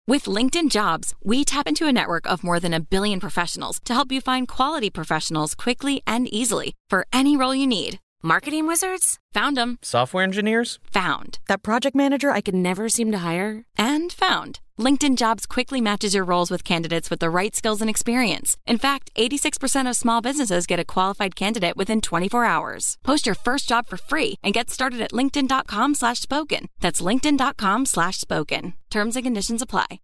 With LinkedIn Jobs, we tap into a network of more than 1 billion professionals to help you find quality professionals quickly and easily for any role you need. Marketing wizards? Found them. Software engineers? Found. That project manager I could never seem to hire? And found. LinkedIn Jobs quickly matches your roles with candidates with the right skills and experience. In fact, 86% of small businesses get a qualified candidate within 24 hours. Post your first job for free and get started at linkedin.com/spoken. That's linkedin.com/spoken. Terms and conditions apply.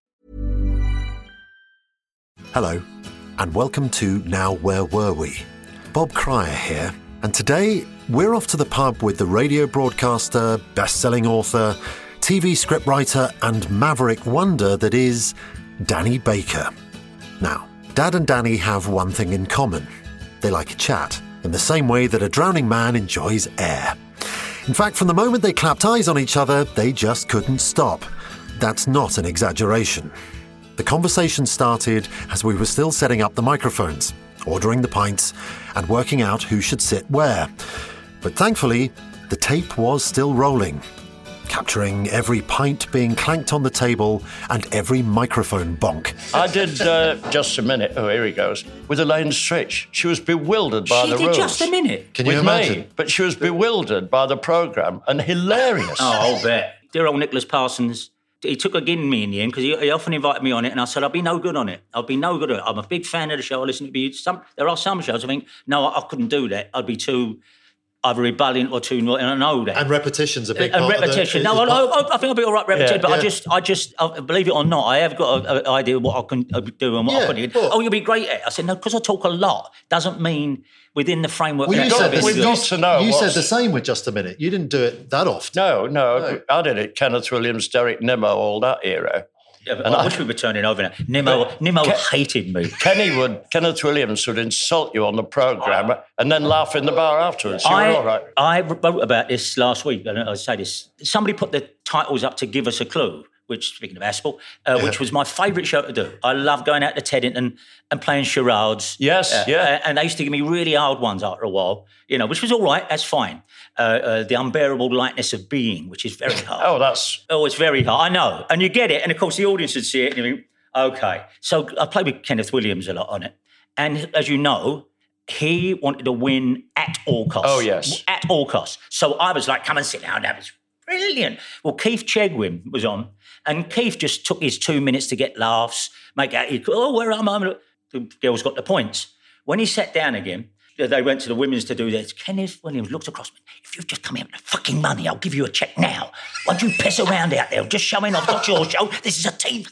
Hello, and welcome to Now Where Were We? Bob Cryer here, and today we're off to the pub with the radio broadcaster, best-selling author, TV scriptwriter and maverick wonder that is Danny Baker. Now, Dad and Danny have one thing in common. They like a chat, in the same way that a drowning man enjoys air. In fact, from the moment they clapped eyes on each other, they just couldn't stop. That's not an exaggeration. The conversation started as we were still setting up the microphones, ordering the pints, and working out who should sit where. But thankfully, the tape was still rolling, capturing every pint being clanked on the table and every microphone bonk. I did Just a Minute. Oh, here he goes. With Elaine Stritch. She was bewildered by the rules. She did Just a Minute? Can you with imagine? me, but she was bewildered by the programme and hilarious. Oh, I'll bet. Dear old Nicholas Parsons, he took a gin in me in the end because he often invited me on it, and I said, I'll be no good on it. I'll be no good at it. I'm a big fan of the show. I listen to it. There are some shows I think, no, I couldn't do that. I'd be too either rebelliant or too naughty, and I know that. And repetition's a big and part repetition. of the... I think I'll be all right repetition, Yeah, but yeah. I just believe it or not, I have got an idea of what I can do and what I can do. well- Oh, you'll be great at it. I said, no, because I talk a lot doesn't mean within the framework. Well, of you that said, service. we've got to know you said what's- the same with Just a Minute. You didn't do it that often. No, I did it. Kenneth Williams, Derek Nimmo, all that era. Yeah, but I wish we were turning over now. Nimmo hated me. Kenneth Williams would insult you on the programme and then laugh in the bar afterwards. You were all right. I wrote about this last week, and I say this. Somebody put the titles up to give us a clue, which, speaking of Aspel, which was my favourite show to do. I love going out to Teddington and playing charades. Yes, yeah. And they used to give me really hard ones after a while, which was all right, that's fine. The Unbearable Lightness of Being, which is very hard. It's very hard, I know. And you get it, and of course the audience would see it, and you think, okay. So I played with Kenneth Williams a lot on it. And as you know, he wanted to win at all costs. Oh, yes. At all costs. So I was like, come and sit down, that was brilliant. Well, Keith Chegwin was on, and Keith just took his 2 minutes to get laughs, make out, where am I? The girls got the points. When he sat down again, they went to the women's to do this. Kenneth Williams looked across me. If you've just come here with the fucking money, I'll give you a cheque now. Why don't you piss around out there? Just showing off. Got your show. This is a team.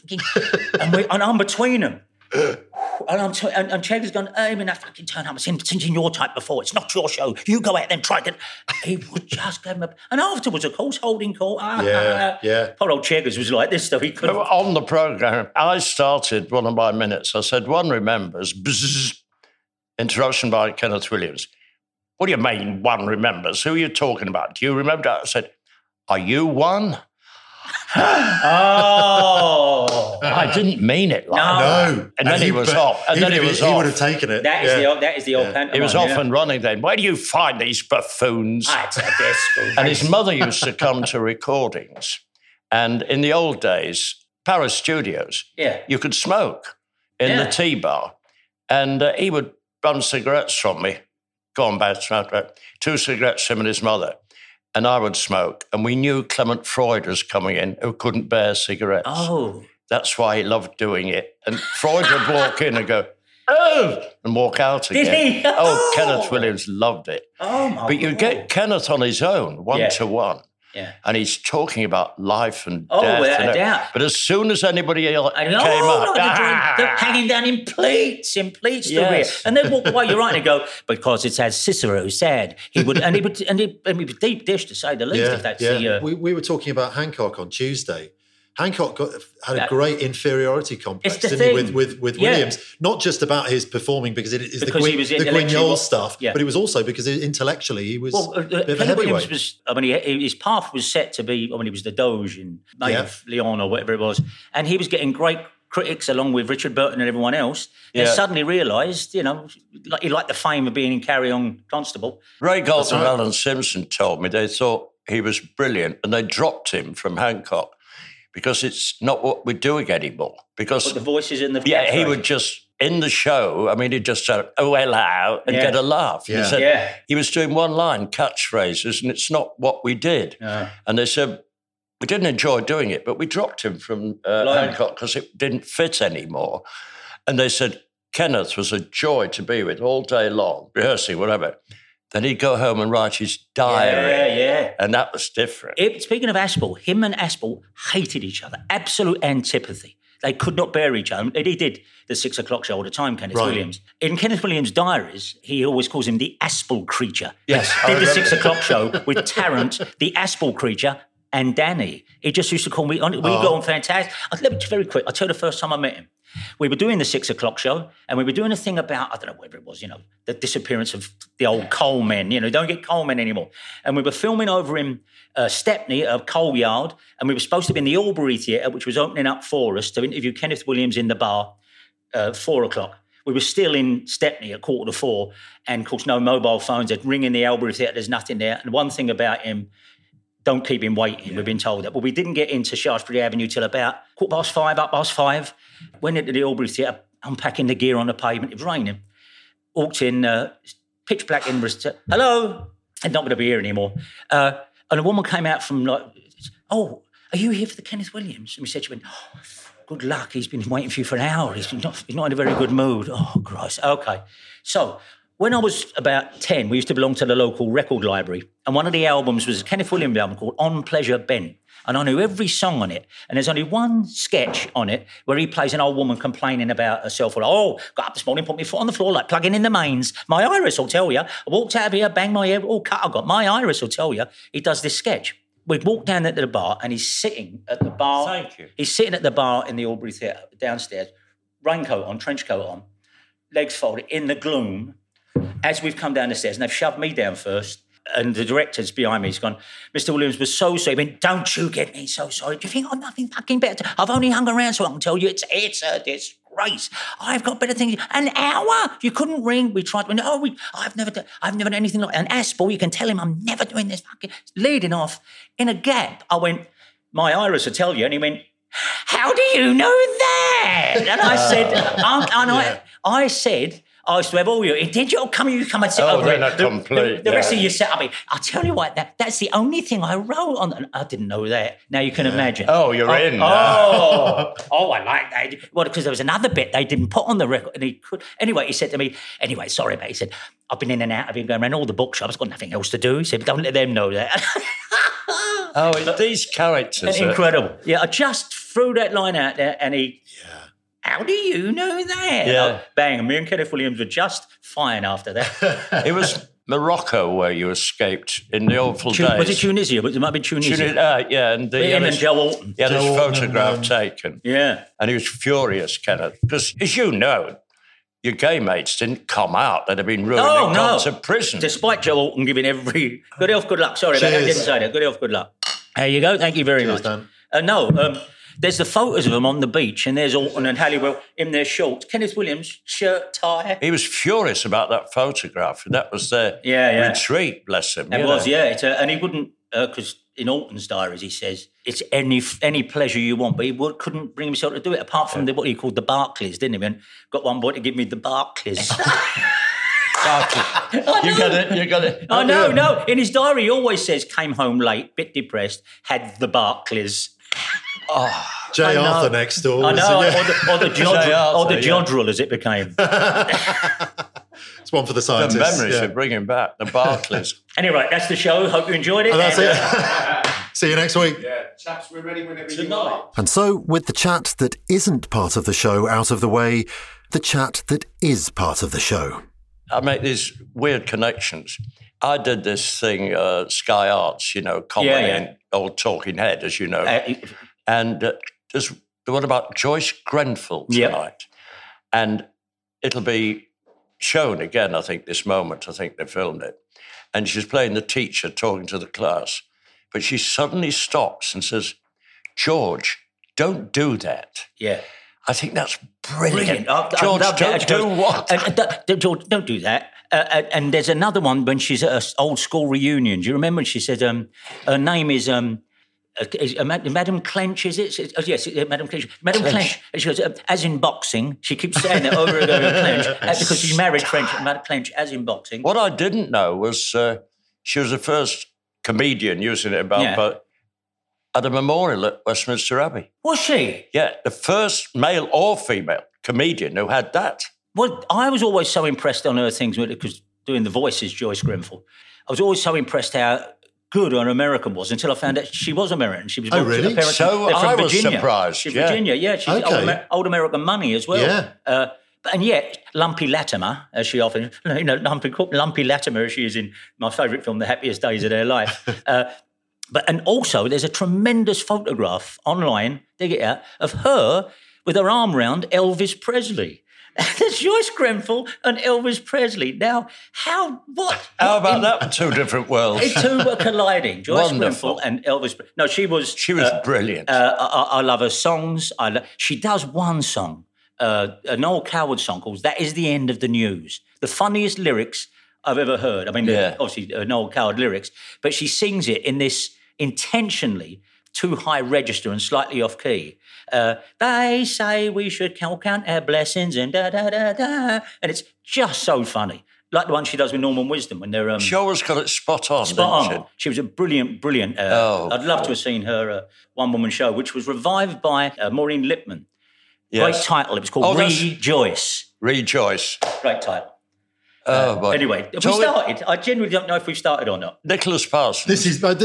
And I'm between them. And Cheg's gone, I mean, I fucking turn up. I've seen your type before. It's not your show. You go out there and try it. He would just give him a... And afterwards, of course, holding court. Yeah. Poor old Cheggers was like this, though. He couldn't... On the programme, I started one of my minutes. I said, one remembers, bzzz, interruption by Kenneth Williams. What do you mean, one remembers? Who are you talking about? Do you remember that? I said, are you one? Oh, I didn't mean it like that. No. And then he was off. And then he was He off. would have taken it. that is the old pantomime. He was off and running then. Where do you find these buffoons? It's a disco. And his mother used to come to recordings. And in the old days, Paris Studios, you could smoke in the tea bar. And he would bum cigarettes from me. Go on, bad smoke. 2 cigarettes, him and his mother. And I would smoke. And we knew Clement Freud was coming in, who couldn't bear cigarettes. Oh. That's why he loved doing it. And Freud would walk in and go, oh, and walk out again. Did he? Oh, Kenneth Williams loved it. Oh, my But you God. get Kenneth on his own, one-to-one. Yeah. And he's talking about life and death. Oh, without and a doubt. But as soon as anybody else came up, they're hanging down in pleats, the rear. Yes. And then walk away, you're right, and go, because it's as Cicero said. He would be deep dish to say the least, if that's the... We were talking about Hancock on Tuesday. Hancock had a great inferiority complex, It's the didn't he, thing. with Williams? Not just about his performing because it is Because he was the intellectually Guignol what- stuff, yeah. but it was also because intellectually he was Well, a bit of a Kenneth Williams heavyweight. his path was set to be, he was the Doge in Maid Yeah. of Leon or whatever it was, and he was getting great critics along with Richard Burton and everyone else, and Yeah. suddenly realised, he liked the fame of being in Carry On Constable. Ray Gold and right. Alan Simpson told me they thought he was brilliant and they dropped him from Hancock because it's not what we're doing anymore. Because but the voices in the... Yeah, he would just, in the show, I mean, he'd just say, oh, hello, and get a laugh. Yeah. He said he was doing one-line catchphrases, and it's not what we did. And they said, we didn't enjoy doing it, but we dropped him from Hancock because it didn't fit anymore. And they said, Kenneth was a joy to be with all day long, rehearsing, whatever. Then he'd go home and write his diary. Yeah. And that was different. Speaking of Aspel, him and Aspel hated each other. Absolute antipathy. They could not bear each other. He did the 6 o'clock show all the time, Kenneth Williams. In Kenneth Williams' diaries, he always calls him the Aspel creature. Yes. Did the 6 o'clock show with Tarrant, the Aspel creature, and Danny. He just used to call me on it. We got on fantastic. Let me just very quick. I'll tell you the first time I met him. We were doing the 6 o'clock show, and we were doing a thing about, I don't know whether it was, the disappearance of the old coal men. Don't get coal men anymore. And we were filming over in Stepney, a coal yard, and we were supposed to be in the Albury Theatre, which was opening up for us to interview Kenneth Williams in the bar, 4 o'clock. We were still in Stepney at 4:45, and of course, no mobile phones. They'd ring in the Albury Theatre, there's nothing there. And one thing about him, don't keep him waiting, we've been told that. But we didn't get into Shaftesbury Avenue till about 5:15. Went into the Albury Theatre, unpacking the gear on the pavement. It was raining. Walked in, pitch black in. Hello? I'm not going to be here anymore. And a woman came out from oh, are you here for the Kenneth Williams? And we said, she went, oh, good luck. He's been waiting for you for an hour. He's not in a very good mood. Oh, Christ. Okay. So when I was about 10, we used to belong to the local record library. And one of the albums was a Kenneth Williams album called On Pleasure Bent. And I knew every song on it. And there's only one sketch on it where he plays an old woman complaining about herself. Got up this morning, put my foot on the floor, like plugging in the mains. My iris will tell you. I walked out of here, banged my head, all cut I got. My iris will tell you. He does this sketch. We'd walk down into the bar, and he's sitting at the bar. Thank you. He's sitting at the bar in the Albury Theatre downstairs, raincoat on, trench coat on, legs folded, in the gloom, as we've come down the stairs. And they've shoved me down first. And the director's behind me. He's gone, Mr. Williams was so sorry. He went, don't you get me so sorry. Do you think I've nothing fucking better? I've only hung around so I can tell you it's a disgrace. I've got better things. An hour? You couldn't ring. We tried. I've never done anything like that. And Aspel, you can tell him I'm never doing this fucking... Leading off, in a gap, I went, my iris will tell you. And he went, how do you know that? And I said, I said... I used to have all your... Did you come and sit over it? Complete. The rest of you set up. I'll tell you what, that's the only thing I wrote on... I didn't know that. Now you can imagine. Oh, you're in. I like that. Well, because there was another bit they didn't put on the record. And he could... Anyway, he said to me, sorry, mate. He said, I've been in and out. I've been going around all the bookshops. Got nothing else to do. He said, don't let them know that. These characters incredible. Yeah, I just threw that line out there, and he... Yeah. How do you know that? Yeah. Bang. And me and Kenneth Williams were just fine after that. It was Morocco where you escaped in the awful days. Was it Tunisia? It might be Tunisia. And him and Joe Alton. He had his photograph taken. Yeah. And he was furious, Kenneth, because, as you know, your gay mates didn't come out. They'd have been ruined and gone to prison. Despite Joe Alton giving every... Good health, good luck. Sorry about that. I didn't say that. Good health, good luck. There you go. Thank you very much. Dan. There's the photos of them on the beach, and there's Alton and Halliwell in their shorts. Kenneth Williams, shirt, tie. He was furious about that photograph, and that was their retreat, bless him. It was, yeah. And he wouldn't, because in Alton's diaries he says, it's any pleasure you want, but he couldn't bring himself to do it, apart from what he called the Barclays, didn't he? And got one boy to give me the Barclays. You got it. Oh, no. In his diary, he always says, came home late, bit depressed, had the Barclays. Oh, Jay Arthur next door. I know, or the Jodrell, as it became. It's one for the scientists. The memories should bring him back, the Barclays. Anyway, that's the show. Hope you enjoyed it. That's it. See you next week. Yeah, chaps, we're ready whenever you are. And so, with the chat that isn't part of the show out of the way, the chat that is part of the show. I make these weird connections. I did this thing, Sky Arts, comedy and old Talking Head, as you know. And there's the one about Joyce Grenfell tonight. And it'll be shown again, I think, this moment. I think they filmed it. And she's playing the teacher talking to the class. But she suddenly stops and says, George, don't do that. Yeah. I think that's brilliant. George, don't do what? George, don't do that. And there's another one when she's at an old school reunion. Do you remember when she said her name is Madam Clench, is it? Oh, yes, Madam Clench. Madam Clench. She goes, as in boxing. She keeps saying that over and over, Clench, because she's married French. Madam Clench, as in boxing. What I didn't know was she was the first comedian using it but at a memorial at Westminster Abbey. Was she? Yeah, the first male or female comedian who had that. Well, I was always so impressed on her things because doing the voices, Joyce Grenfell. I was always so impressed how good an American was until I found out she was American. She was really? So I was surprised. She's Virginia, yeah. She's old American money as well. Yeah. And yet, Lumpy Latimer, as she often, Lumpy Latimer, as she is in my favourite film, The Happiest Days of Their Life. And also, there's a tremendous photograph online, dig it out, of her with her arm round Elvis Presley. There's Joyce Grenfell and Elvis Presley. Now, how about that? Two different worlds. Two were colliding. Joyce Grenfell and Elvis. No, she was brilliant. I love her songs. She does one song, a Noel Coward song called "That Is the End of the News." The funniest lyrics I've ever heard. I mean, obviously Noel Coward lyrics, but she sings it in this intentionally too high register and slightly off key. They say we should count our blessings and da-da-da-da. And it's just so funny. Like the one she does with Norman Wisdom when they're... she always got it spot on, Spot on. She was a brilliant... I'd love to have seen her one-woman show, which was revived by Maureen Lipman. Yes. Great title. It was called Rejoice. Rejoice. Great title. Boy. Anyway, have we started? I genuinely don't know if we've started or not. Nicholas Parsons. This is the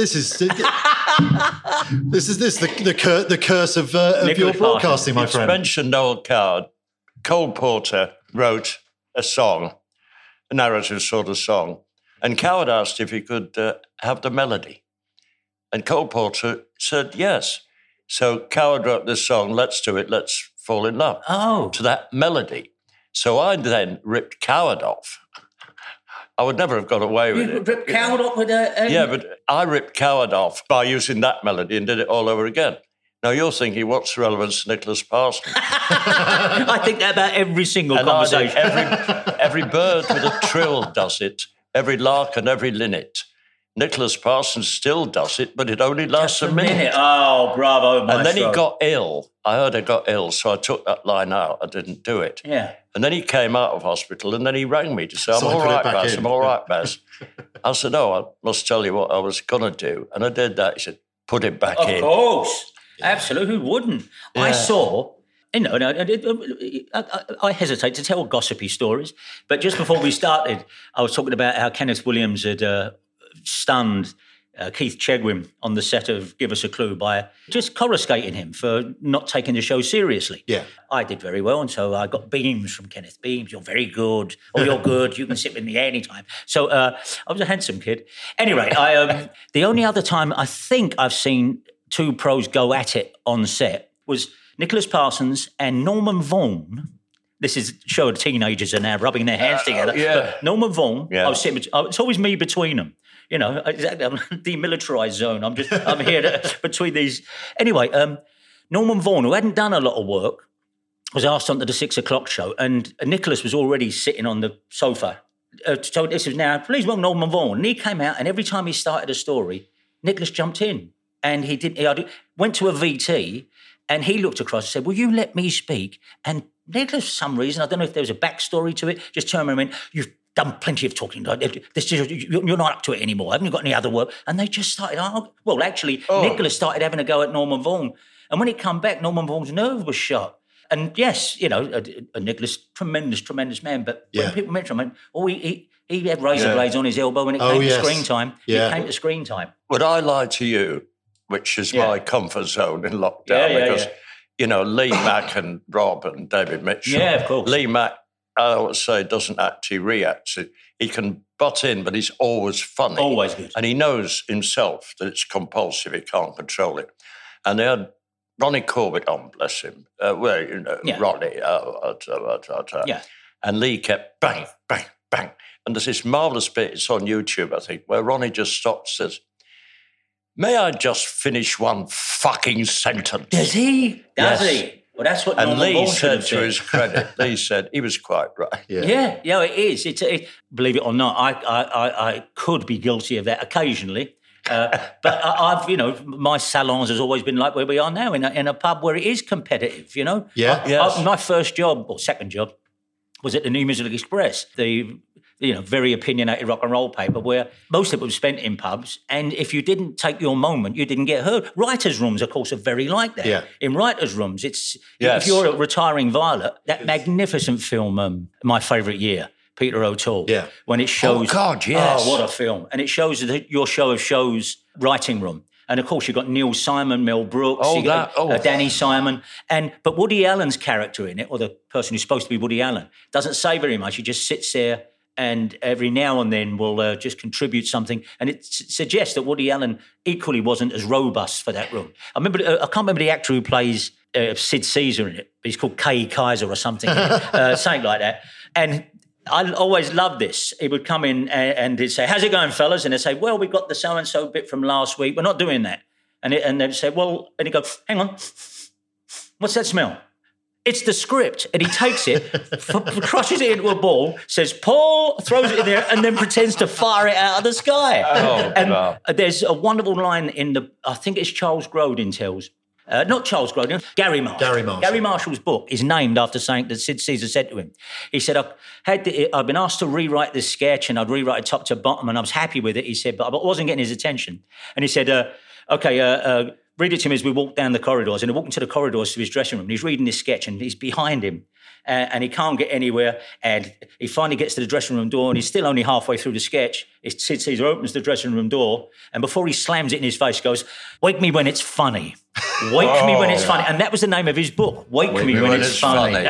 curse of your broadcasting, my friend. You mentioned Noel Coward. Cole Porter wrote a song, a narrative sort of song, and Coward asked if he could have the melody. And Cole Porter said yes. So Coward wrote this song, Let's Do It, Let's Fall in Love, to that melody. So I then ripped Coward off. I would never have got away with it. You ripped Coward off with a... Yeah, but I ripped Coward off by using that melody and did it all over again. Now you're thinking, what's the relevance to Nicholas Parsons? I think that about every single conversation. Every bird with a trill does it, every lark and every linnet. Nicholas Parsons still does it, but it only lasts a minute. Oh, bravo, maestro. And then he got ill. I heard he got ill, so I took that line out. I didn't do it. Yeah. And then he came out of hospital, and then he rang me to say, I'm all right, Baz, I'm all right, Baz. I said, no, I must tell you what I was going to do. And I did that. He said, put it back in. Of course. Absolutely. Who wouldn't? Yeah. I saw... I hesitate to tell gossipy stories, but just before we started, I was talking about how Kenneth Williams had stunned Keith Chegwin on the set of Give Us a Clue by just coruscating him for not taking the show seriously. Yeah. I did very well, and so I got beams from Kenneth. Beams, you're very good. Oh, you're good. You can sit with me anytime. So I was a handsome kid. Anyway, the only other time I think I've seen two pros go at it on set was Nicholas Parsons and Norman Vaughan. This is a show of teenagers are now rubbing their hands together. Yeah. But Norman Vaughan, I was sitting, it's always me between them. You know, I'm demilitarised zone. I'm here between these. Anyway, Norman Vaughan, who hadn't done a lot of work, was asked onto the 6 o'clock show, and Nicholas was already sitting on the sofa. So this is now, please welcome Norman Vaughan. And he came out, and every time he started a story, Nicholas jumped in, and he went to a VT, and he looked across and said, will you let me speak? And Nicholas, for some reason, I don't know if there was a backstory to it, just turned around and went, you've done plenty of talking. You're not up to it anymore. Haven't you got any other work? And they just started, Nicholas started having a go at Norman Vaughan. And when he come back, Norman Vaughan's nerve was shot. And yes, you know, Nicholas, tremendous man. But when people mention him, he had razor blades on his elbow when it came to screen time. Yeah. It came to screen time. Would I lie to you, which is my comfort zone in lockdown? Because, you know, Lee Mack and Rob and David Mitchell. Yeah, of course. Lee Mack, I always say, doesn't act, he reacts. He can butt in, but he's always funny. Always good. And he knows himself that it's compulsive, he can't control it. And they had Ronnie Corbett on, bless him. Ronnie. And Lee kept bang, bang, bang. And there's this marvellous bit, it's on YouTube, I think, where Ronnie just stops and says, may I just finish one fucking sentence? Does he? Does he? Well, that's what Norman Vaughan said to his credit. Lee said he was quite right. Yeah, it is. Believe it or not, I could be guilty of that occasionally. But I've, my salons has always been like where we are now, in a pub where it is competitive, Yeah. My first job, or second job, was at the New Musical Express, the very opinionated rock and roll paper where most of it was spent in pubs. And if you didn't take your moment, you didn't get heard. Writers' rooms, of course, are very like that. Yeah. In writers' rooms, if you're a retiring Violet, that magnificent film, My Favourite Year, Peter O'Toole, when it shows... Oh, God, yes. Oh, what a film. And it shows your show of shows writing room. And, of course, you've got Neil Simon, Mel Brooks, Danny Simon. But Woody Allen's character in it, or the person who's supposed to be Woody Allen, doesn't say very much. He just sits there and every now and then will just contribute something. And it suggests that Woody Allen equally wasn't as robust for that room. I can't remember the actor who plays Sid Caesar in it, but he's called Kay Kaiser or something, something like that. And I always loved this. He would come in and he'd say, "How's it going, fellas?" And they'd say, "Well, we got the so-and-so bit from last week. We're not doing that." And they'd say, "Well," and he'd go, "Hang on, what's that smell?" It's the script. And he takes it, crushes it into a ball, says, "Paul," throws it in there, and then pretends to fire it out of the sky. Wow. There's a wonderful line I think it's Charles Grodin tells. Not Charles Grodin, Gary Marshall. Gary Marshall's book is named after something that Sid Caesar said to him. He said, I've been asked to rewrite this sketch and I'd rewrite it top to bottom and I was happy with it, he said, but I wasn't getting his attention. And he said, read it to me as we walk down the corridors. And he walked into the corridors to his dressing room and he's reading this sketch and he's behind him and he can't get anywhere. And he finally gets to the dressing room door and he's still only halfway through the sketch. Sid Caesar opens the dressing room door and before he slams it in his face, goes, "Wake me when it's funny. Wake me when it's funny." And that was the name of his book, Wake Me When It's Funny.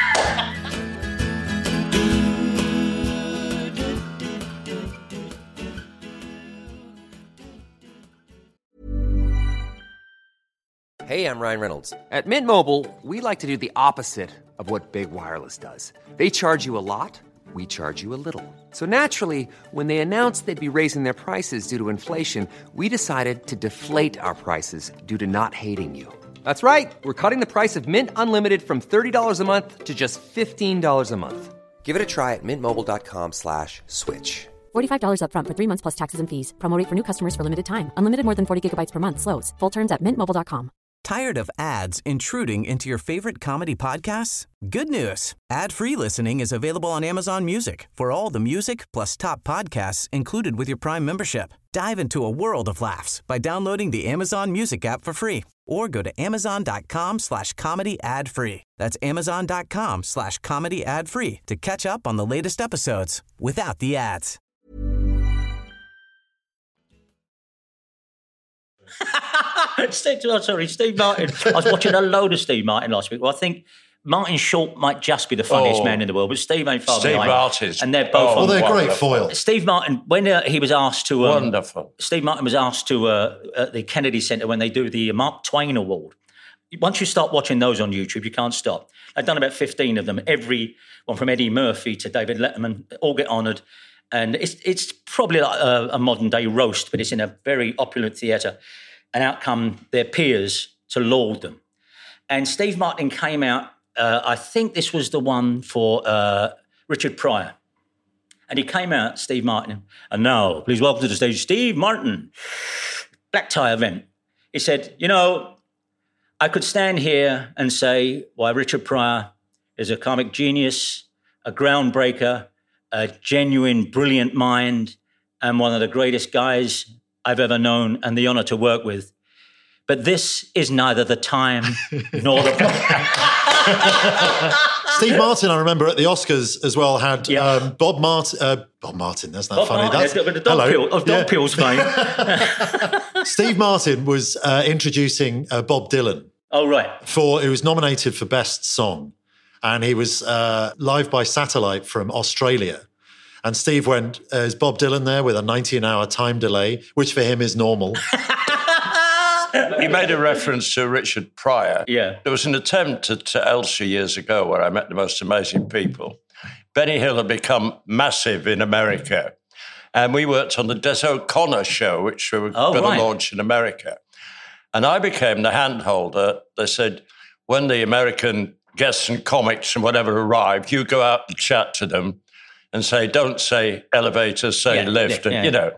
Hey, I'm Ryan Reynolds. At Mint Mobile, we like to do the opposite of what Big Wireless does. They charge you a lot, we charge you a little. So naturally, when they announced they'd be raising their prices due to inflation, we decided to deflate our prices due to not hating you. That's right. We're cutting the price of Mint Unlimited from $30 a month to just $15 a month. Give it a try at mintmobile.com/switch. $45 up front for 3 months plus taxes and fees. Promo rate for new customers for limited time. Unlimited more than 40 gigabytes per month slows. Full terms at mintmobile.com. Tired of ads intruding into your favorite comedy podcasts? Good news. Ad-free listening is available on Amazon Music for all the music plus top podcasts included with your Prime membership. Dive into a world of laughs by downloading the Amazon Music app for free or go to amazon.com/comedy ad-free. That's amazon.com/comedy ad-free to catch up on the latest episodes without the ads. Steve Martin. I was watching a load of Steve Martin last week. Well, I think Martin Short might just be the funniest man in the world, but Steve ain't far behind. Steve Martin. And they're both they're great foil. Steve Martin, when he was asked to... Wonderful. Steve Martin was asked to, at the Kennedy Center, when they do the Mark Twain Award. Once you start watching those on YouTube, you can't stop. I've done about 15 of them. Every one from Eddie Murphy to David Letterman, all get honoured. And it's probably like a modern-day roast, but it's in a very opulent theatre. And out come their peers to laud them. And Steve Martin came out, I think this was the one for Richard Pryor. And he came out, Steve Martin, and now, please welcome to the stage, Steve Martin. Black tie event. He said, I could stand here and say why Richard Pryor is a comic genius, a groundbreaker, a genuine, brilliant mind, and one of the greatest guys I've ever known and the honour to work with. But this is neither the time nor the place. Steve Martin, I remember at the Oscars as well, had Bob Martin, that's not funny. That's the dog pills fame. Steve Martin was introducing Bob Dylan. Oh, right. He was nominated for Best Song. And he was live by satellite from Australia. And Steve went, is Bob Dylan there with a 19-hour time delay, which for him is normal. You made a reference to Richard Pryor. Yeah. There was an attempt at Elsie years ago where I met the most amazing people. Benny Hill had become massive in America. And we worked on the Des O'Connor show, which we were going to launch in America. And I became the handholder. They said, when the American guests and comics and whatever arrive, you go out and chat to them and say, don't say elevator, say lift.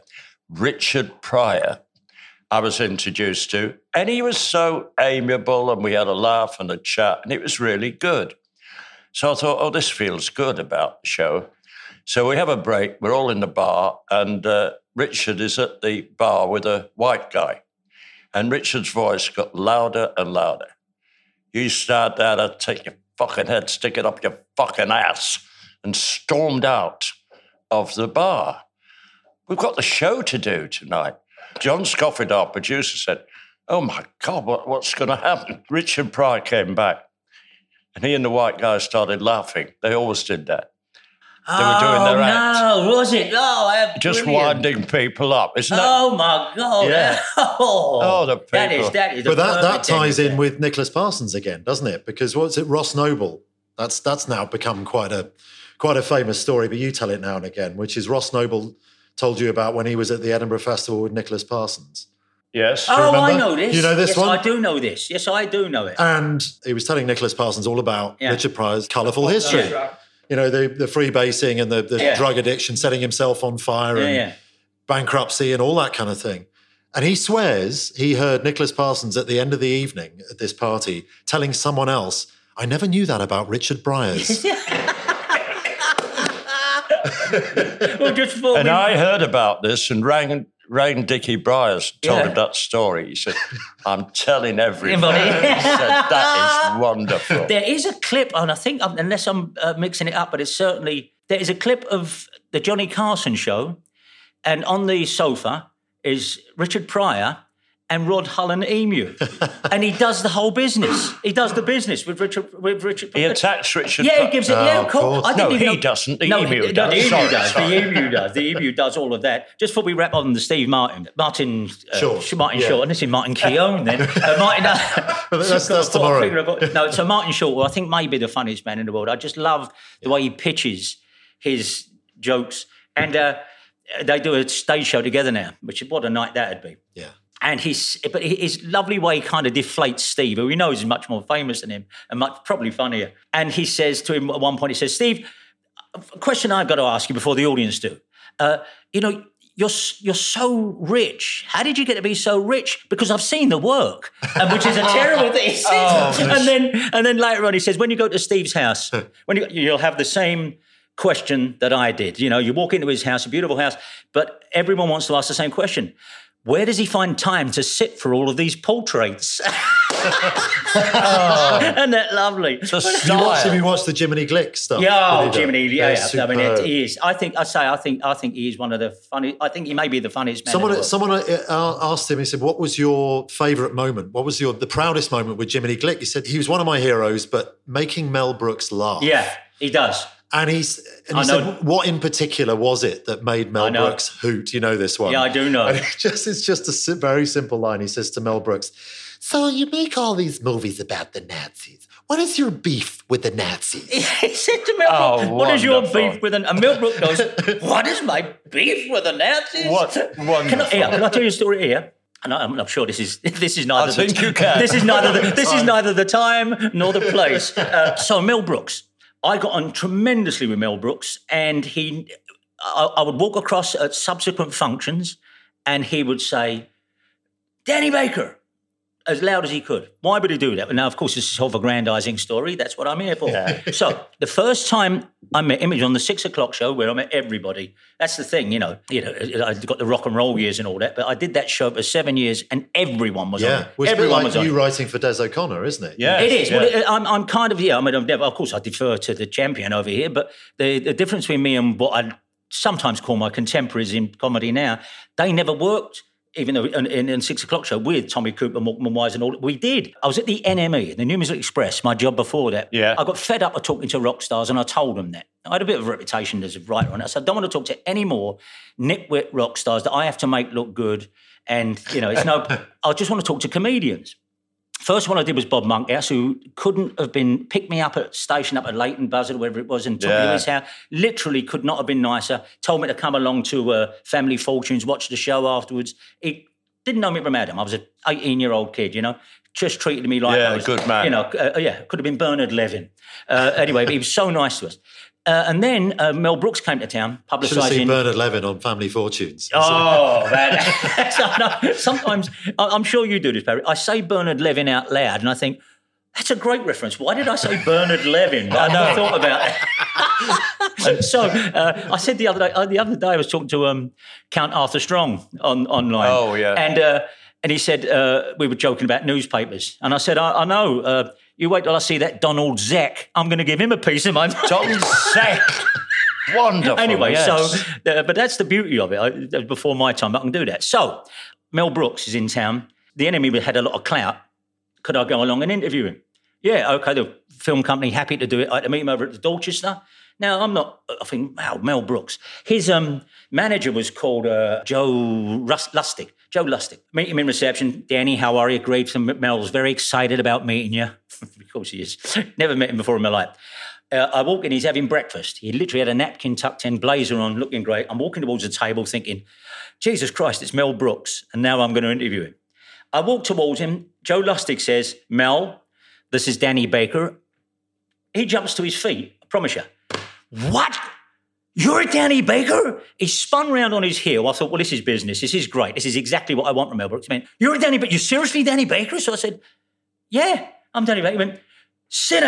Richard Pryor I was introduced to, and he was so amiable, and we had a laugh and a chat, and it was really good. So I thought, oh, this feels good about the show. So we have a break, we're all in the bar, and Richard is at the bar with a white guy. And Richard's voice got louder and louder. You start that, I'll take your fucking head, stick it up your fucking ass, and stormed out of the bar. We've got the show to do tonight. John Scofield, our producer, said, oh, my God, what's going to happen? Richard Pryor came back, and he and the white guy started laughing. They always did that. They were doing their act. No, was it? Oh, just winding people up. Isn't that? Oh, my God. Yeah. Oh, the people. That is but that ties in with Nicholas Parsons again, doesn't it? Because what's it, Ross Noble? That's now become quite a famous story, but you tell it now and again, which is Ross Noble told you about when he was at the Edinburgh Festival with Nicholas Parsons. Yes. Oh, I know this. You know this one? Yes, I do know this. Yes, I do know it. And he was telling Nicholas Parsons all about Richard Pryor's colourful history. Yeah. You know, the freebasing and the drug addiction, setting himself on fire and bankruptcy and all that kind of thing. And he swears he heard Nicholas Parsons at the end of the evening at this party telling someone else, I never knew that about Richard Bryars. I heard about this and rang Dickie Bryars, told him that story. He said, I'm telling everybody. He said, that is wonderful. There is a clip, and I think, unless I'm mixing it up, but it's certainly, there is a clip of the Johnny Carson show, and on the sofa is Richard Pryor and Rod Hull and Emu. And he does the whole business. He does the business with Richard. He attacks Richard. Yeah, he gives it. Yeah, of course. He doesn't. The emu does. The emu does. The emu does. The emu does all of that. Just before we wrap on the Steve Martin Short. Martin Short, and this is Martin Keown then. Martin. That's tomorrow. No, so Martin Short, well, I think maybe the funniest man in the world. I just love the way he pitches his jokes, and they do a stage show together now. Which what a night that'd be. Yeah. And his lovely way kind of deflates Steve, who he knows is much more famous than him and probably funnier. And he says to him at one point, he says, Steve, a question I've got to ask you before the audience do. You know, you're so rich. How did you get to be so rich? Because I've seen the work, which is a terrible thing. And then later on he says, when you go to Steve's house, you'll have the same question that I did. You know, you walk into his house, a beautiful house, but everyone wants to ask the same question. Where does he find time to sit for all of these portraits? Isn't that lovely? You watched the Jiminy Glick stuff? Yeah, Jiminy. Yeah. I mean, he is. I think he is one of the funny. I think he may be the funniest man. Someone asked him. He said, "What was your favourite moment? What was the proudest moment with Jiminy Glick?" He said, "He was one of my heroes, but making Mel Brooks laugh." Yeah, he does. And he said, what in particular was it that made Mel Brooks hoot? You know this one. Yeah, I do know. And it's just a very simple line. He says to Mel Brooks, so you make all these movies about the Nazis. What is your beef with the Nazis? He said to Mel Brooks, what is your beef with the Nazis? And Mel Brooks goes, what is my beef with the Nazis? What wonderful. Can I tell you a story here? And I'm not sure this is neither. I think you can. This is neither the time nor the place. So Mel Brooks. I got on tremendously with Mel Brooks, and I would walk across at subsequent functions, and he would say, Danny Baker, as loud as he could. Why would he do that? Now, of course, it's a self-aggrandizing story. That's what I'm here for. Yeah. So the first time I met him was on the 6 o'clock show where I met everybody. That's the thing, you know, I got the rock and roll years and all that, but I did that show for 7 years and everyone was on it. Well, everyone was you writing for Des O'Connor, isn't it? Yeah, it is. Yeah. Well, I'm kind of, of course I defer to the champion over here, but the difference between me and what I sometimes call my contemporaries in comedy now, they never worked. Even though in 6 o'clock show with Tommy Cooper, Morecambe Wise and all, we did. I was at the NME, the New Musical Express, my job before that. Yeah. I got fed up of talking to rock stars and I told them that. I had a bit of a reputation as a writer on it. So I don't want to talk to any more nitwit rock stars that I have to make look good. And, I just want to talk to comedians. First one I did was Bob Monkhouse, who couldn't have picked me up at station up at Leighton Buzzard, or wherever it was, and took me to his house. Literally could not have been nicer. Told me to come along to Family Fortunes, watch the show afterwards. He didn't know me from Adam. I was an 18-year-old kid, just treated me like I was... good man. Could have been Bernard Levin. Anyway, but he was so nice to us. And then Mel Brooks came to town, publicising... Should have seen Bernard Levin on Family Fortunes. Oh, man. Sometimes, I'm sure you do this, Barry. I say Bernard Levin out loud and I think, that's a great reference. Why did I say Bernard Levin? I never thought about that. So I said the other day I was talking to Count Arthur Strong online. Oh, yeah. And he said, we were joking about newspapers. And I said, I know, you wait till I see that Donald Zeck. I'm going to give him a piece of my mind. Donald Zeck. Wonderful. Anyway, yes. but that's the beauty of it. Before my time, I can do that. So Mel Brooks is in town. The Enemy had a lot of clout. Could I go along and interview him? Yeah, okay, the film company, happy to do it. I had to meet him over at the Dorchester. Now, I think, wow, Mel Brooks. His manager was called Joe Lustig. Joe Lustig. Meet him in reception. Danny, how are you? Great. Mel's very excited about meeting you. Of course he is. Never met him before in my life. I walk in, he's having breakfast. He literally had a napkin tucked in, blazer on, looking great. I'm walking towards the table thinking, Jesus Christ, it's Mel Brooks. And now I'm going to interview him. I walk towards him. Joe Lustig says, Mel, this is Danny Baker. He jumps to his feet, I promise you. What? You're Danny Baker? He spun round on his heel. I thought, well, this is business. This is great. This is exactly what I want from Mel Brooks. He went, you're Danny Baker? You're seriously Danny Baker? So I said, yeah, I'm Danny Baker. He went, sit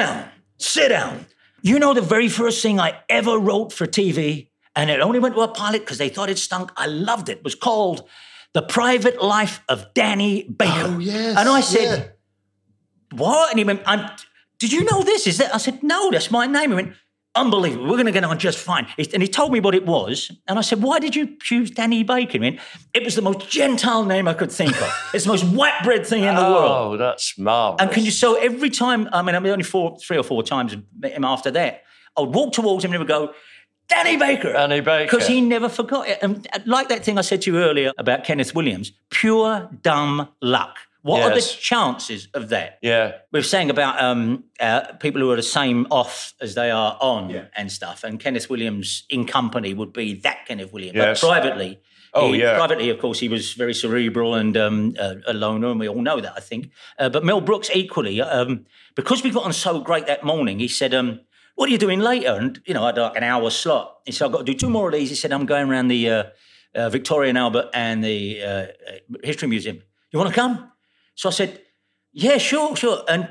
down. You know the very first thing I ever wrote for TV, and it only went to a pilot because they thought it stunk. I loved it. It was called The Private Life of Danny Baker. Oh, yes. And I said, what? And he went, did you know this? Is that? I said, no, that's my name. He went, unbelievable. We're going to get on just fine. And he told me what it was. And I said, why did you choose Danny Baker? He went, it was the most Gentile name I could think of. It's the most white bread thing in the world. Oh, that's marvellous. And so every time, I mean, only 3 or 4 times met him after that, I would walk towards him and he would go, Danny Baker. Danny Baker. Because he never forgot it. And like that thing I said to you earlier about Kenneth Williams, pure dumb luck. What are the chances of that? Yeah. We were saying about people who are the same off as they are on and stuff. And Kenneth Williams in company would be that Kenneth Williams. Yes. But privately, privately, of course, he was very cerebral and a loner, and we all know that, I think. But Mel Brooks equally, because we got on so great that morning, he said, what are you doing later? And, I had like an hour slot. He said, I've got to do 2 more of these. He said, I'm going around the Victoria and Albert and the History Museum. You want to come? So I said, yeah, sure. And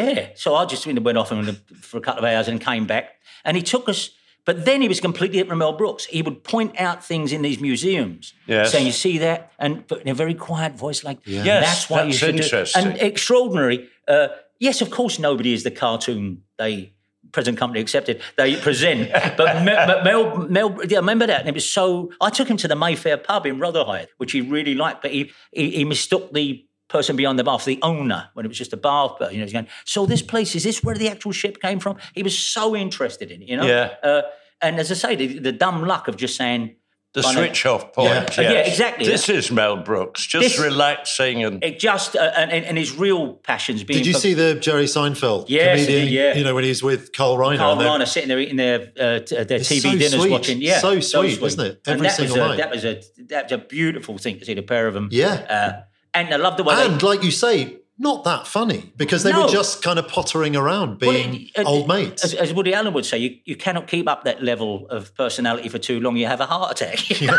so I just went off for a couple of hours and came back. And he took us, but then he was completely different from Mel Brooks. He would point out things in these museums, saying, you see that? But in a very quiet voice, like, that's why you should interesting. do it. And extraordinary. Yes, of course, nobody is the cartoon present company accepted, they present. But Mel, remember that? And it was so, I took him to the Mayfair pub in Rotherhithe, which he really liked, but he mistook the person behind the bar for the owner when it was just a bar. He's going, so this place, is this where the actual ship came from? He was so interested in it, Yeah. And as I say, the dumb luck of just saying... The switch-off point. Yeah, exactly. This is Mel Brooks, relaxing and... It just, and his real passions being... Did you see the Jerry Seinfeld comedian, when he's with Carl Reiner? Carl Reiner sitting there eating their TV dinners sweet. watching. Yeah, so sweet, isn't it? Every single night. That was a beautiful thing to see the pair of them. Yeah. And I love the way like you say, not that funny, because they were just kind of pottering around, being old mates. As Woody Allen would say, you cannot keep up that level of personality for too long, you have a heart attack.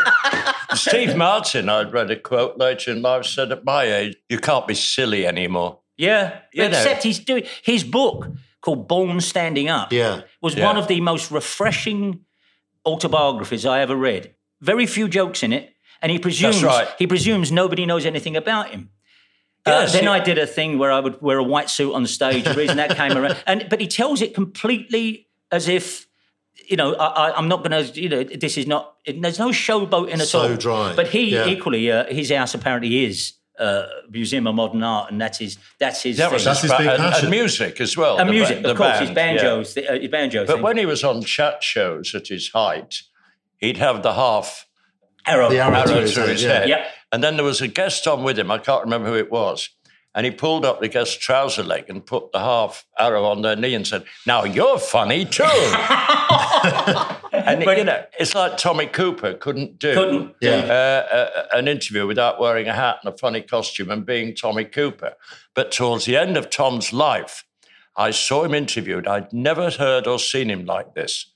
Steve Martin, I read a quote later in life, said at my age, you can't be silly anymore. Yeah, except he's doing... His book, called Born Standing Up, was one of the most refreshing autobiographies I ever read. Very few jokes in it, and he presumes nobody knows anything about him. Then I did a thing where I would wear a white suit on stage. The reason that came around, but he tells it completely as if, I'm not going to, this is not. There's no showboating at all. So dry. But he equally, his house apparently is Museum of Modern Art, and that's his That's his thing. big passion. And music as well. And music, of course, band, his banjos, his banjo But thing. when he was on chat shows at his height, he'd have the half arrow to his head. Yep. And then there was a guest on with him, I can't remember who it was, and he pulled up the guest's trouser leg and put the half arrow on their knee and said, now you're funny too. And it's like Tommy Cooper couldn't do an interview without wearing a hat and a funny costume and being Tommy Cooper. But towards the end of Tom's life, I saw him interviewed. I'd never heard or seen him like this.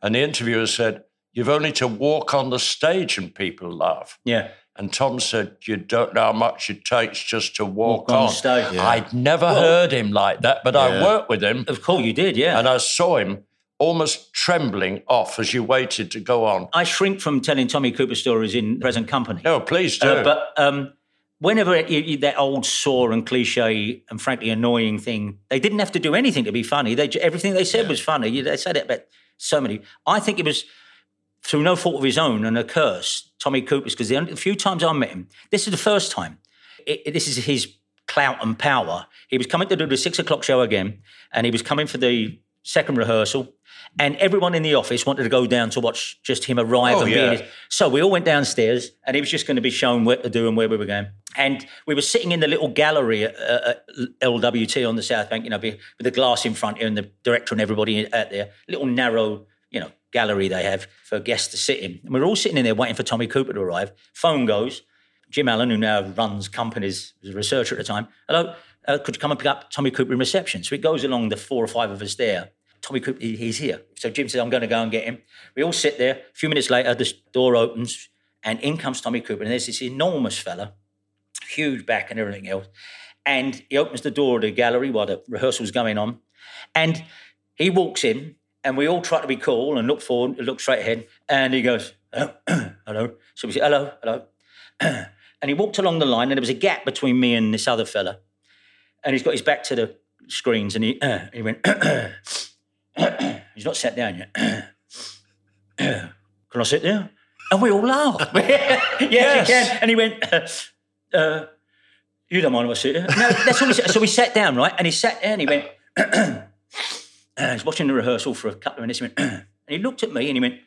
And the interviewer said, "You've only to walk on the stage and people laugh." Yeah. And Tom said, "You don't know how much it takes just to walk on stage." Yeah. I'd never heard him like that, but I worked with him. Of course you did, yeah. And I saw him almost trembling off as you waited to go on. I shrink from telling Tommy Cooper stories in present company. No, please do. But whenever that old sore and cliche and frankly annoying thing, they didn't have to do anything to be funny. Everything they said was funny. They said it about so many. I think it was through no fault of his own and a curse, Tommy Cooper's, because the few times I met him, this is the first time. This is his clout and power. He was coming to do the 6 o'clock show again, and he was coming for the second rehearsal, and everyone in the office wanted to go down to watch just him arrive and be in it. So we all went downstairs, and he was just going to be shown what to do and where we were going. And we were sitting in the little gallery at LWT on the South Bank, with the glass in front here and the director and everybody out there, little narrow, gallery they have for guests to sit in. And we were all sitting in there waiting for Tommy Cooper to arrive. Phone goes. Jim Allen, who now runs companies, was a researcher at the time. "Hello, could you come and pick up Tommy Cooper in reception?" So he goes along, the 4 or 5 of us there. "Tommy Cooper, he's here." So Jim says, "I'm going to go and get him." We all sit there. A few minutes later, the door opens and in comes Tommy Cooper. And there's this enormous fella, huge back and everything else. And he opens the door of the gallery while the rehearsal's going on. And he walks in. And we all try to be cool and look forward, look straight ahead. And he goes, "Hello." So we say, "Hello, hello." And he walked along the line, and there was a gap between me and this other fella. And he's got his back to the screens, and he went, he's not sat down yet. "Can I sit there?" And we all laughed. Yes, you can. And he went, "You don't mind if I sit there?" No, that's all he said. So we sat down, right? And he sat there, and he went, he's watching the rehearsal for a couple of minutes. He went, and he looked at me and he went,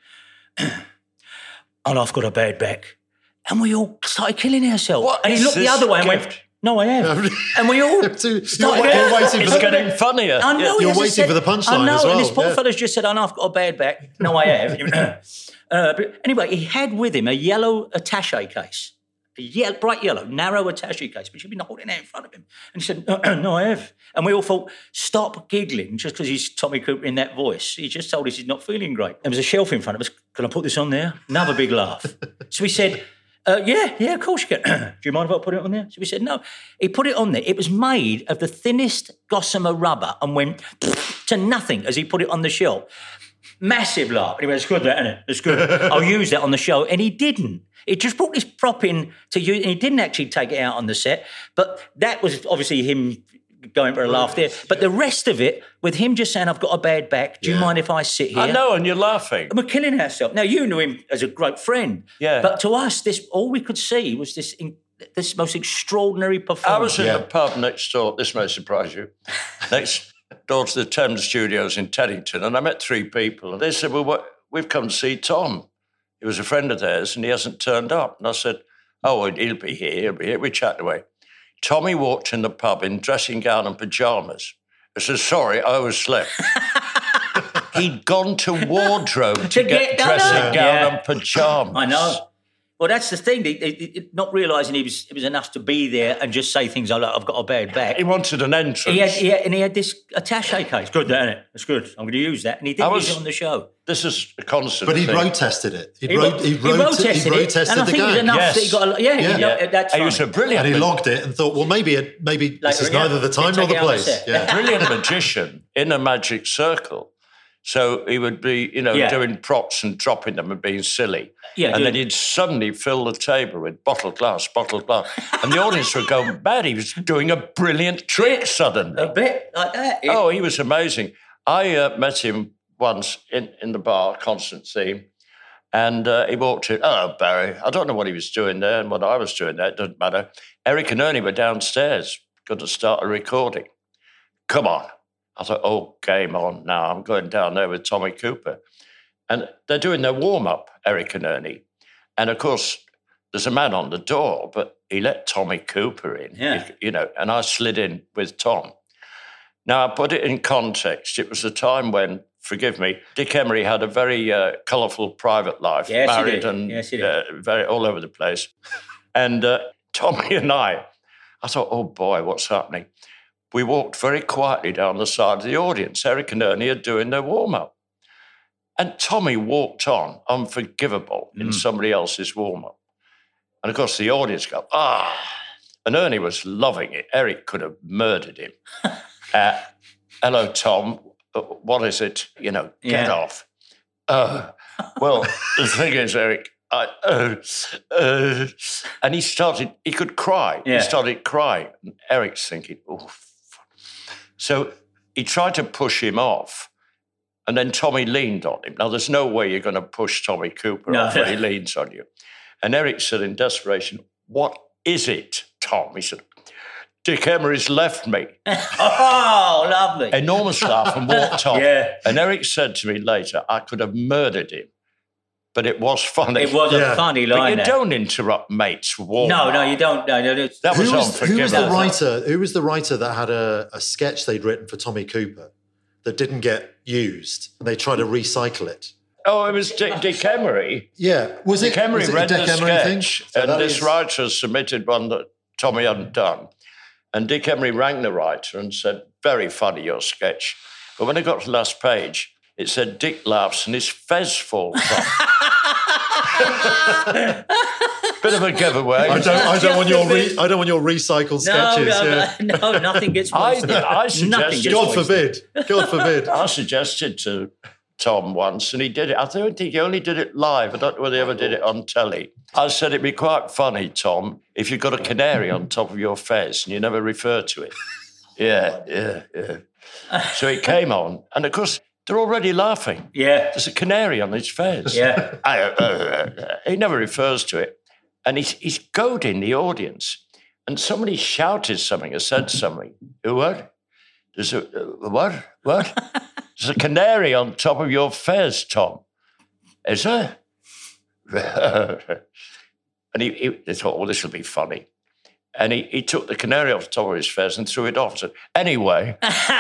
"And I've got a bad back." And we all started killing ourselves. What and he looked the other way and went, "No, I have." And we all started. You're waiting it's getting funnier. I know. You're waiting for the punchline as well. And this poor fella's just said, "Oh, no, I've got a bad back." "No, I have." But anyway, he had with him a yellow attaché case. Bright yellow, narrow attaché case, but you'd been holding it in front of him. And he said, "No, I have." And we all thought, stop giggling just because he's Tommy Cooper in that voice. He just told us he's not feeling great. There was a shelf in front of us. "Can I put this on there?" Another big laugh. So we said, yeah, of course you can. "Do you mind if I put it on there?" So we said, no. He put it on there. It was made of the thinnest gossamer rubber and went to nothing as he put it on the shelf. Massive laugh. And he went, "It's good, that, isn't it? It's good. I'll use that on the show." And he didn't. He just brought this prop in to use, and he didn't actually take it out on the set. But that was obviously him going for a laugh there. But the rest of it, with him just saying, "I've got a bad back. Do you mind if I sit here?" I know, and you're laughing. And we're killing ourselves. Now, you knew him as a great friend. Yeah. But to us, all we could see was this most extraordinary performance. I was in a pub next door. This may surprise you. Next door to the Thames Studios in Teddington, and I met 3 people. And they said, "Well, we've come to see Tom. He was a friend of theirs, and he hasn't turned up." And I said, "Oh, well, he'll be here. He'll be here." We chatted away. Tommy walked in the pub in dressing gown and pyjamas. I said, "Sorry, I overslept." He'd gone to wardrobe to get dressing gown and pyjamas. I know. Well, that's the thing. Not realising it was enough to be there and just say things like, "I've got a bad back." He wanted an entrance. He had this attaché case. "Good, isn't it? It's good. I'm going to use that." And he didn't use it on the show. This is a constant But he thing. road tested it. He road road tested tested and I the think it was game. enough Yes. that he got that's He was a brilliant. And he logged it and thought, well, maybe this is neither the time nor the place. Yeah. Brilliant magician in a magic circle. So he would be, doing props and dropping them and being silly. Yeah, and then he'd suddenly fill the table with bottled glass. And the audience would go mad. He was doing a brilliant trick suddenly. A bit like that. Oh, he was amazing. I met him once in the bar, Constant Theme, and he walked in. "Oh, Barry, I don't know what he was doing there and what I was doing there. It doesn't matter. Eric and Ernie were downstairs, going to start a recording. Come on." I thought, "Oh, game on now. I'm going down there with Tommy Cooper." And they're doing their warm-up, Eric and Ernie. And, of course, there's a man on the door, but he let Tommy Cooper in, and I slid in with Tom. Now, I put it in context. It was a time when, forgive me, Dick Emery had a very colourful private life, married and very all over the place. And Tommy and I thought, oh, boy, what's happening? We walked very quietly down the side of the audience. Eric and Ernie are doing their warm-up. And Tommy walked on, unforgivable, in somebody else's warm-up. And, of course, the audience go, And Ernie was loving it. Eric could have murdered him. Hello, Tom. What is it? Get off. Well, the thing is, Eric, and he could cry. Yeah. He started crying. And Eric's thinking, So he tried to push him off. And then Tommy leaned on him. Now, there's no way you're going to push Tommy Cooper off when he leans on you. And Eric said in desperation, what is it, Tom? He said, Dick Emery's left me. Oh, lovely. Enormous laugh and walked off. Yeah. And Eric said to me later, I could have murdered him. But it was funny. It was a funny line. But you don't interrupt mates warm. No, you don't. No, that was unforgivable. Who was the writer that had a sketch they'd written for Tommy Cooper that didn't get used? And they tried to recycle it. Oh, it was Dick Emery. Yeah. Dick Emery read the sketch, and this writer submitted one that Tommy hadn't done. And Dick Emery rang the writer and said, very funny, your sketch. But when I got to the last page, it said, Dick laughs and his fez falls off. Bit of a giveaway. I don't want your recycled sketches. No, nothing gets wasted. I suggested. God forbid. I suggested to Tom once, and he did it. I don't think he only did it live. I don't know whether he ever did it on telly. I said it'd be quite funny, Tom, if you got a canary on top of your fez and you never refer to it. Yeah. So it came on, and of course, they're already laughing. Yeah. There's a canary on his fez. Yeah. He never refers to it. And he's goading the audience. And somebody shouted something or said something. What? There's a what? There's a canary on top of your fez, Tom. Is there? And he thought, this will be funny. And he took the canary off the top of his fez and threw it off. So, anyway,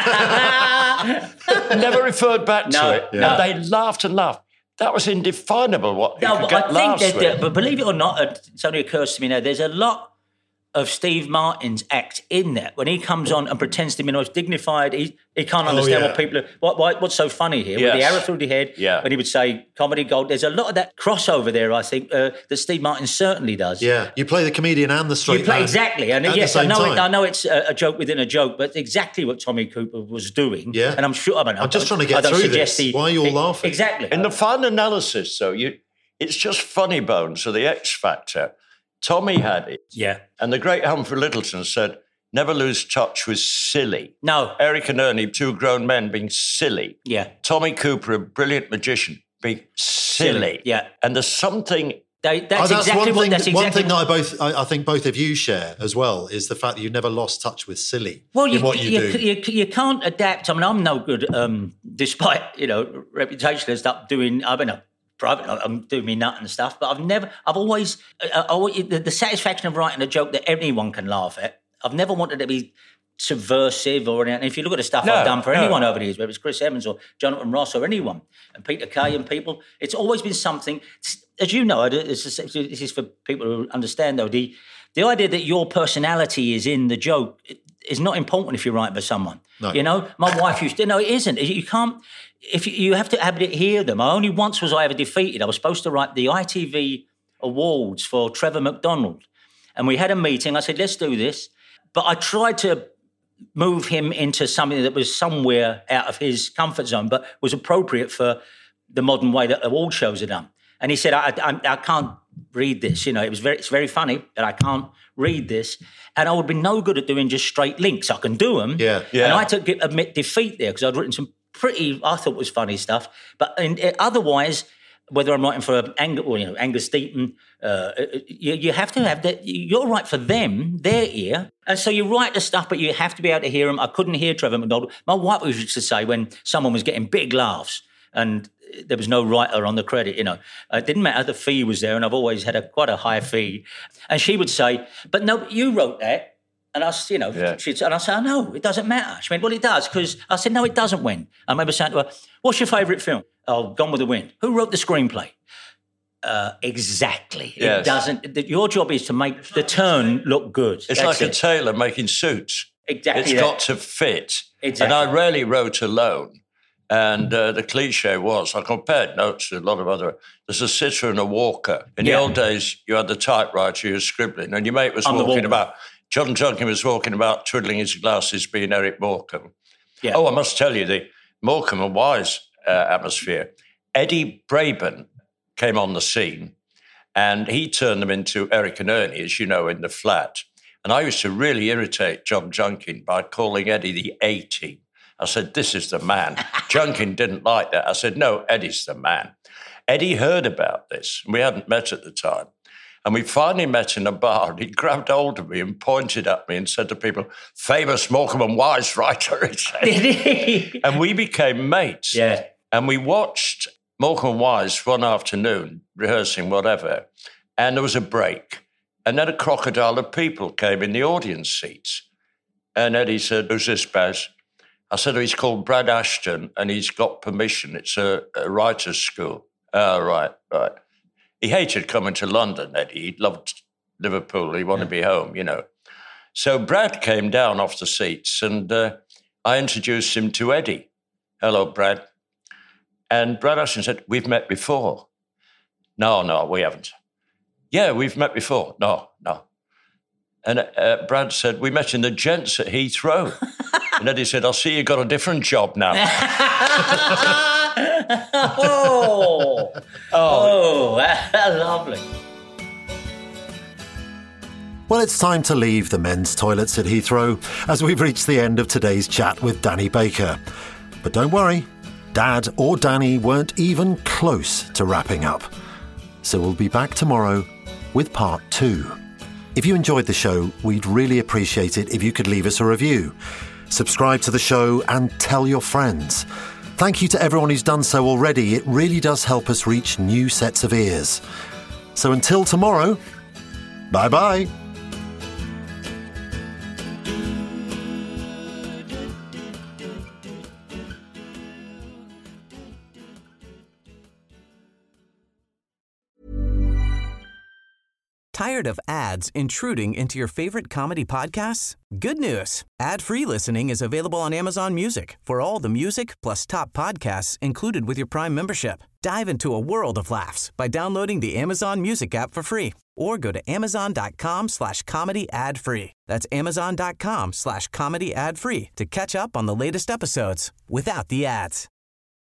never referred back to it. No. And they laughed and laughed. That was indefinable what he could get laughs with. But believe it or not, it only occurs to me now, there's a lot of Steve Martin's act in there. When he comes on and pretends to be the most dignified, he can't understand what people are... What's so funny here, with the arrow through the head, when he would say comedy gold, there's a lot of that crossover there, I think, that Steve Martin certainly does. Yeah, you play the comedian and the straight man. Exactly. And yes, I know it's a joke within a joke, but exactly what Tommy Cooper was doing. Yeah. And I'm sure... I'm just trying to get through this. Why are you all laughing? Exactly. In the final analysis, though, it's just funny bones or the X Factor. Tommy had it. Yeah. And the great Humphrey Lyttelton said, never lose touch with silly. No. Eric and Ernie, two grown men being silly. Yeah. Tommy Cooper, a brilliant magician, being silly. Yeah. And there's something... That's one thing that I think both of you share as well, is the fact that you never lost touch with silly in what you do. You can't adapt. I mean, I'm no good, despite, reputation and stuff, private, I'm doing me nut and stuff, but I've always, the satisfaction of writing a joke that anyone can laugh at. I've never wanted to be subversive or anything. If you look at the stuff I've done for anyone over the years, whether it's Chris Evans or Jonathan Ross or anyone, and Peter Kay and people, it's always been something, as you know, this is for people who understand though, the idea that your personality is in the joke is not important if you're writing for someone. No. My wife used to, no, it isn't. You can't, if you have to hear them. Only once was I ever defeated. I was supposed to write the ITV awards for Trevor McDonald. And we had a meeting. I said, let's do this. But I tried to move him into something that was somewhere out of his comfort zone, but was appropriate for the modern way that award shows are done. And he said, I can't read this. It's very funny, but I can't read this. And I would be no good at doing just straight links. I can do them. Yeah. And I had to admit defeat there because I'd written some I thought was funny stuff. But otherwise, whether I'm writing for Angus Deaton, you have to have that. You're right for them, their ear. And so you write the stuff, but you have to be able to hear them. I couldn't hear Trevor McDonald. My wife used to say when someone was getting big laughs and there was no writer on the credit, it didn't matter. The fee was there, and I've always had quite a high fee. And she would say, "But no, you wrote that." And I, and I said, "Oh, no, it doesn't matter." She went, "Well, it does," because I said, "No, it doesn't." When I remember saying to her, "What's your favourite film?" "Oh, Gone with the Wind." "Who wrote the screenplay?" Exactly. Yes. It doesn't. Your job is to make the turn look good. It's like a tailor making suits. Exactly. It's got to fit. Exactly. And I rarely wrote alone. And the cliche was, I compared notes to a lot of other, there's a sitter and a walker. In the old days, you had the typewriter, you were scribbling, and your mate was John Junkin was walking about, twiddling his glasses, being Eric Morecambe. Yeah. Oh, I must tell you, the Morecambe and Wise atmosphere. Eddie Braben came on the scene, and he turned them into Eric and Ernie, as you know, in the flat. And I used to really irritate John Junkin by calling Eddie the A-team. I said, this is the man. Junkin didn't like that. I said, no, Eddie's the man. Eddie heard about this, and we hadn't met at the time. And we finally met in a bar, and he grabbed hold of me and pointed at me and said to people, famous Morecambe and Wise writer, he said. Did he? And we became mates. Yeah. And we watched Morecambe and Wise one afternoon, rehearsing whatever, and there was a break. And then a crocodile of people came in the audience seats. And Eddie said, who's this, Baz? I said, oh, he's called Brad Ashton, and he's got permission. It's a writer's school. Oh, right. He hated coming to London, Eddie. He loved Liverpool. He wanted to be home, you know. So Brad came down off the seats, and I introduced him to Eddie. Hello, Brad. And Brad Ashton said, we've met before. No, we haven't. Yeah, we've met before. No. And Brad said, we met in the gents at Heathrow. And Eddie said, I'll see you got a different job now. Lovely. Well, it's time to leave the men's toilets at Heathrow as we've reached the end of today's chat with Danny Baker. But don't worry, Dad or Danny weren't even close to wrapping up. So we'll be back tomorrow with part 2. If you enjoyed the show, we'd really appreciate it if you could leave us a review. Subscribe to the show and tell your friends. Thank you to everyone who's done so already. It really does help us reach new sets of ears. So until tomorrow, bye-bye. Tired of ads intruding into your favorite comedy podcasts? Good news. Ad-free listening is available on Amazon Music for all the music plus top podcasts included with your Prime membership. Dive into a world of laughs by downloading the Amazon Music app for free or go to amazon.com/comedy ad-free. That's amazon.com/comedy ad-free to catch up on the latest episodes without the ads.